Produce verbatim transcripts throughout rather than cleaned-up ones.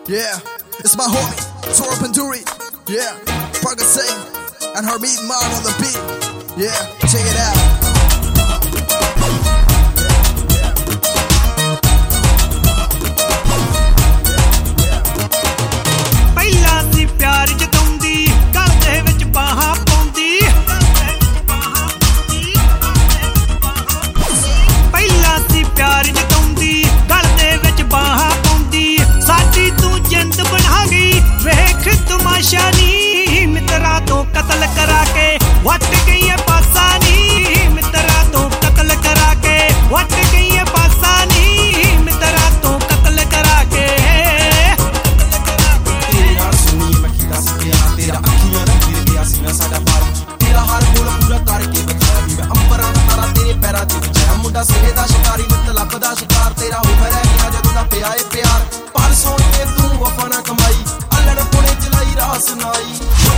Yeah, it's my homie, Tora Panduri. Yeah, Parker Singh and Harmeet Maan on the beat. Yeah, check it out. मित्रा तो कतल करा के what गई है पासा नी मित्रा तो कतल करा के वट गई है पासा नी मित्रा तो कतल करा के तेरे यार सुनी मैं की दस गया तेरा अखियां दा गिर गया सीना साडा पार तेरा हर बोल पूरा करके बचाया मैं अंबरां दा तारा तेरे पैरां च बचाया मुंडा सिरे दा शिकारी नित लभदा शिकार तेरा हो रह गया जद दा पिया ए प्यार पर सोनिए तू वफा ना कमाई अल्लड़ पुणे चलाई राह सुनाई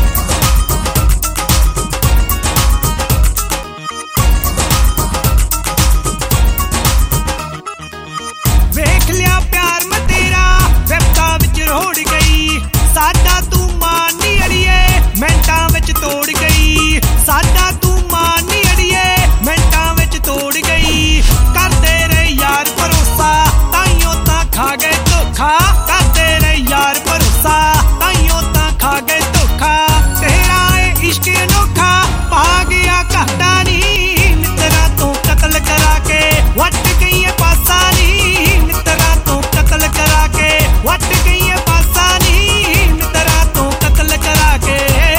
वेख लिया प्यार मैं तेरा वेबता विच रोड़ गई साडा तू मान नी अड़िए मिंटां विच तोड़ गई साडा तू मान नी अड़िए मिंटां विच तोड़ गई करदे रहे यार भरोसा ताइयों तां खा गए धोखा करदे रहे यार भरोसा ताइयों तां खा गए धोखा तेरा ए इश्क अनोखा पा गया घाटा नी मित्रा तो कतल करा के वट गई है पासा नी वट गई है पासा नी मित्रा तो कतल करा के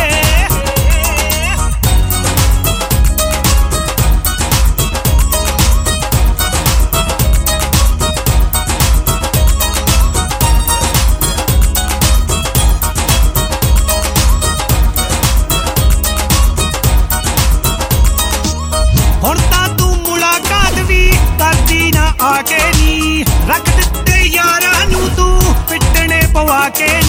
हुण तां तू मुलाकात भी करदी ना आके नी रख दित्ते यारां नूं तू पिटने पवा के